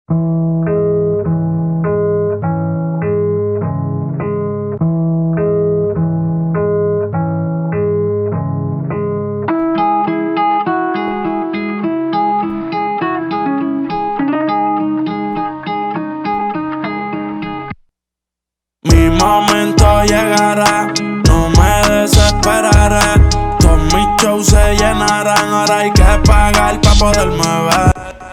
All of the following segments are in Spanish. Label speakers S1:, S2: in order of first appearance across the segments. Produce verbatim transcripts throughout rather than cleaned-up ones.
S1: Mi momento llegará, no me desesperaré. Todos mis shows se llenarán, ahora hay que pagar pa' poderme ver.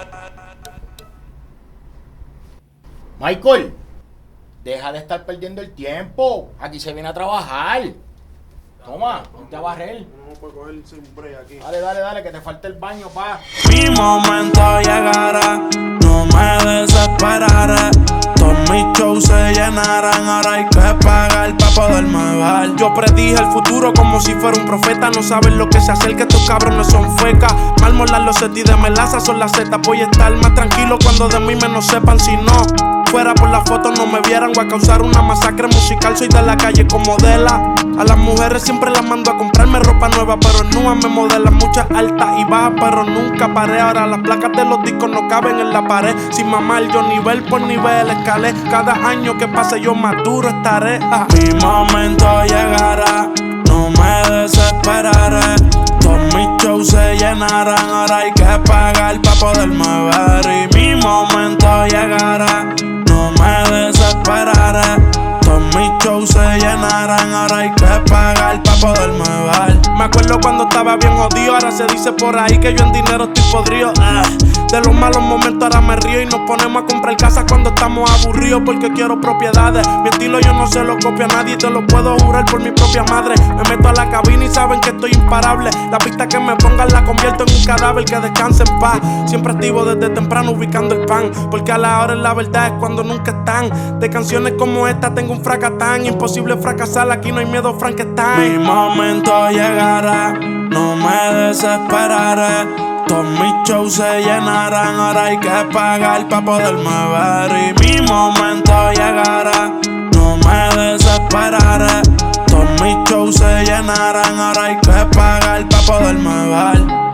S2: Michael, deja de estar perdiendo el tiempo. Aquí se viene a trabajar. Toma, ponte a barrer.
S3: No puedo coger un break aquí.
S2: Dale, dale, dale, que te falta el baño, pa.
S1: Mi momento llegará, no me desesperaré. Todos mis shows se llenarán, ahora hay que pagar pa' poderme ver. Yo predije el futuro como si fuera un profeta. No saben lo que se acerca, estos cabrones son fecas. Mármolas, los setis de melaza son las zetas. Voy a estar más tranquilo cuando de mí menos sepan. Si no fuera por la foto no me vieran. Voy a causar una masacre musical, soy de la calle como Dela. A las mujeres siempre las mando a comprarme ropa nueva, pero nua me modelan muchas altas y bajas, pero nunca paré. Ahora las placas de los discos no caben en la pared. Sin mamar yo nivel por nivel escalé. Cada año que pase yo más duro estaré. Ja. Mi momento llegará, no me desesperaré. Todos mis shows se llenarán, ahora hay que pagar pa' poderme ver. Y mi momento llegará, no me desesperaré. Todos mis shows se llenarán, ahora hay que pagar pa' poderme ver. Me acuerdo cuando estaba bien jodido, ahora se dice por ahí que yo en dinero estoy podrido. ah. De los malos momentos ahora me río y nos ponemos a comprar casas cuando estamos aburridos porque quiero propiedades. Mi estilo yo no se lo copio a nadie, te lo puedo jurar por mi propia madre. Me meto a la cabina y saben que estoy imparable. La pista que me pongan la convierto en un cadáver que descanse en paz. Siempre activo desde temprano ubicando el pan, porque a la hora en la verdad es cuando nunca están. De canciones como esta tengo un fracatán. Imposible fracasar, aquí no hay miedo Frankenstein. Mi momento llegará, no me desesperaré. Todos mis shows se llenarán, ahora hay que pagar pa' poderme ver. Y mi momento llegará, no me desesperaré. Todos mis shows se llenarán, ahora hay que pagar pa' poderme ver.